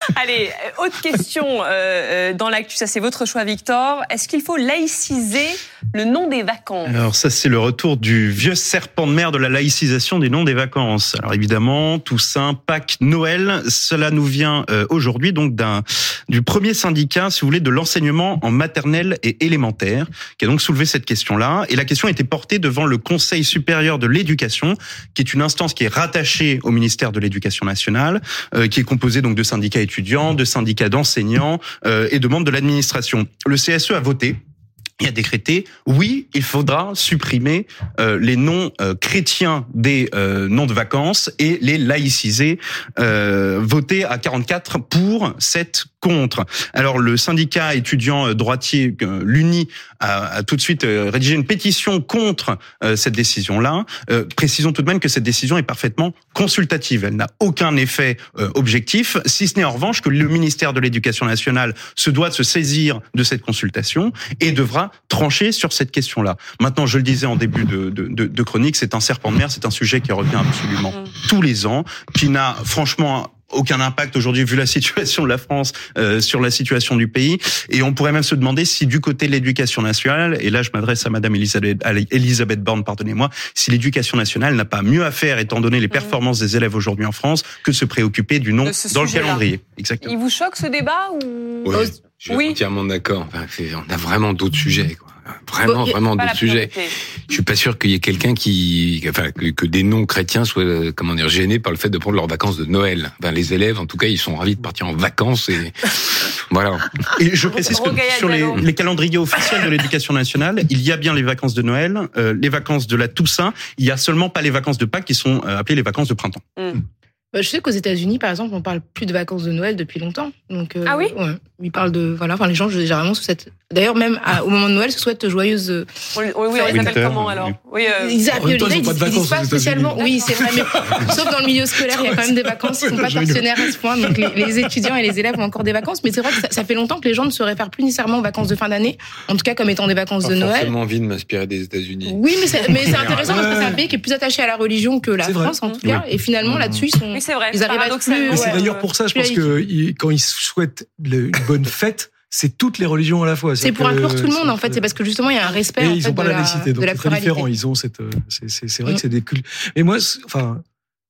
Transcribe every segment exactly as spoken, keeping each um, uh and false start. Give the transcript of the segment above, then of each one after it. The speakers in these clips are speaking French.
Allez, autre question euh, dans l'actu, ça c'est votre choix Victor. Est-ce qu'il faut laïciser le nom des vacances ? Alors ça c'est le retour du vieux serpent de mer de la laïcisation des noms des vacances. Alors évidemment, Toussaint, Pâques, Noël, cela nous vient euh, aujourd'hui donc d'un du premier syndicat, si vous voulez, de l'enseignement en maternelle et élémentaire, qui a donc soulevé cette question-là. Et la question a été portée devant le Conseil supérieur de l'éducation, qui est une instance qui est rattachée au ministère de l'Éducation nationale, euh, qui est composée donc de syndicats étudiants, de syndicats d'enseignants euh, et de membres de l'administration. Le C S E a voté. Il a décrété, oui, il faudra supprimer euh, les noms euh, chrétiens des euh, noms de vacances et les laïciser, euh, voter à quarante-quatre pour, sept contre. Alors le syndicat étudiant droitier, euh, l'Uni, a, a tout de suite euh, rédigé une pétition contre euh, cette décision-là. Euh, précisons tout de même que cette décision est parfaitement consultative. Elle n'a aucun effet euh, objectif, si ce n'est en revanche que le ministère de l'Éducation nationale se doit de se saisir de cette consultation et devra trancher sur cette question-là. Maintenant, je le disais en début de, de, de, de chronique, c'est un serpent de mer, c'est un sujet qui revient absolument tous les ans, qui n'a franchement aucun impact aujourd'hui vu la situation de la France euh, sur la situation du pays. Et on pourrait même se demander si du côté de l'éducation nationale, et là je m'adresse à Madame Elisabeth, à Elisabeth Borne, pardonnez-moi, si l'éducation nationale n'a pas mieux à faire étant donné les performances des élèves aujourd'hui en France que de se préoccuper du nom dans le calendrier. Exactement. Il vous choque ce débat ou... Oui, je suis oui. entièrement d'accord. Enfin, on a vraiment d'autres sujets, quoi. Vraiment, bon, vraiment d'autres sujets. Je suis pas sûr qu'il y ait quelqu'un qui, enfin, que, que des non-chrétiens soient, comment dire, gênés par le fait de prendre leurs vacances de Noël. Enfin, les élèves, en tout cas, ils sont ravis de partir en vacances et voilà. Et je précise que sur les, les calendriers officiels de l'Éducation nationale, il y a bien les vacances de Noël, euh, les vacances de la Toussaint. Il y a seulement pas les vacances de Pâques qui sont euh, appelées les vacances de printemps. Mm. Bah, je sais qu'aux États-Unis, par exemple, on parle plus de vacances de Noël depuis longtemps. Donc, euh, ah oui. Ouais, ils parlent de voilà. Enfin, les gens généralement sous cette. D'ailleurs, même à, au moment de Noël, se souhaitent joyeuses. Euh... Oui, oui, oui, on les appelle comment alors? Oui. Euh... Ils appellent ils, ils, ils disent pas spécialement. Oui, c'est vrai. Mais sauf dans le milieu scolaire, il y a quand même des vacances. Ils sont pas partenaires à ce point. Donc les, les étudiants et les élèves ont encore des vacances. Mais c'est vrai que ça, ça fait longtemps que les gens ne se réfèrent plus nécessairement aux vacances de fin d'année. En tout cas, comme étant des vacances pas de Noël. J'ai forcément envie de m'inspirer des États-Unis. Oui, mais c'est, mais c'est intéressant parce que c'est un pays qui est plus attaché à la religion que la c'est France, vrai. En tout cas. Oui. Et finalement, là-dessus, ils sont. Oui, c'est vrai. Ils arrivent à plus, ouais, c'est d'ailleurs pour ça, je pense que quand ils souhaitent une bonne fête, c'est toutes les religions à la fois. C'est, c'est pour inclure tout le monde, en fait. C'est parce que justement, il y a un respect. Et en ils fait, n'ont pas de la laïcité, donc de la c'est très différent. Ils ont cette, c'est, c'est, c'est vrai mmh. que c'est des cultes. Mais moi, enfin,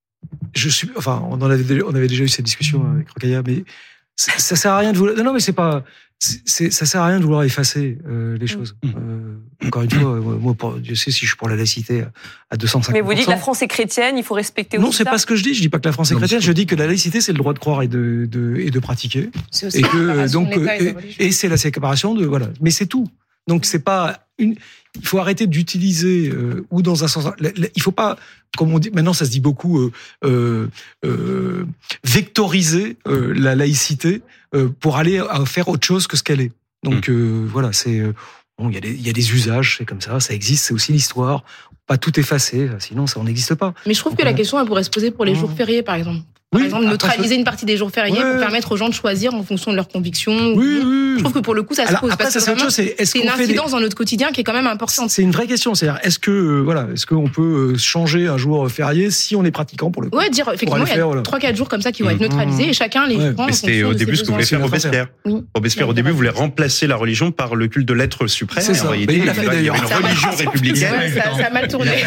je suis, enfin, on en avait, on avait déjà eu cette discussion avec Rokhaya, mais ça sert à rien de vouloir. Non, non, mais c'est pas. C'est, c'est, ça sert à rien de vouloir effacer euh, les choses. Euh, encore une fois, moi, pour, Dieu sait si je suis pour la laïcité à deux cent cinquante pour cent. Mais vous dites que la France est chrétienne, il faut respecter aussi non, c'est ça. Pas ce que je dis. Je dis pas que la France est non, chrétienne. Je dis que la laïcité, c'est le droit de croire et de, de, et de pratiquer. C'est aussi et la que donc et, et c'est la séparation de voilà. Mais c'est tout. Donc c'est pas une. Il faut arrêter d'utiliser euh, ou dans un sens. Il faut pas, comme on dit maintenant, ça se dit beaucoup, euh, euh, euh, vectoriser euh, la laïcité euh, pour aller à faire autre chose que ce qu'elle est. Donc euh, voilà, c'est bon, il y a des il y a des usages, c'est comme ça, ça existe, c'est aussi l'histoire. Pas tout effacer, sinon ça n'existe pas. Mais je trouve Donc, que la question elle pourrait se poser pour les jours fériés, par exemple. Par oui, exemple, neutraliser une partie des jours fériés ouais. pour permettre aux gens de choisir en fonction de leurs convictions. Oui, oui. Je trouve que pour le coup, ça se Alors, pose. Après, parce ça, que c'est autre chose. C'est, est-ce c'est qu'on une incidence des... dans notre quotidien qui est quand même importante. C'est une vraie question. C'est-à-dire, est-ce que, euh, voilà, est-ce qu'on peut changer un jour férié si on est pratiquant pour le coup? Ouais, dire, effectivement, il y a voilà. trois, quatre jours comme ça qui vont être neutralisés mmh. et chacun les ouais. prend. Mais c'était au début ce que voulait faire Robespierre. Oui. Robespierre, au début, voulait remplacer la religion par le culte de l'être suprême. C'est ça. Il l'a fait d'ailleurs. Une religion républicaine. Ça a mal tourné.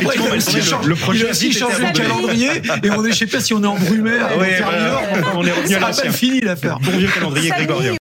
Le projet aussi changé le calendrier et on est, je sais pas si on est en Brumaire. On est revenu à l'ancien. Fini l'affaire. Bon vieux calendrier grégorien.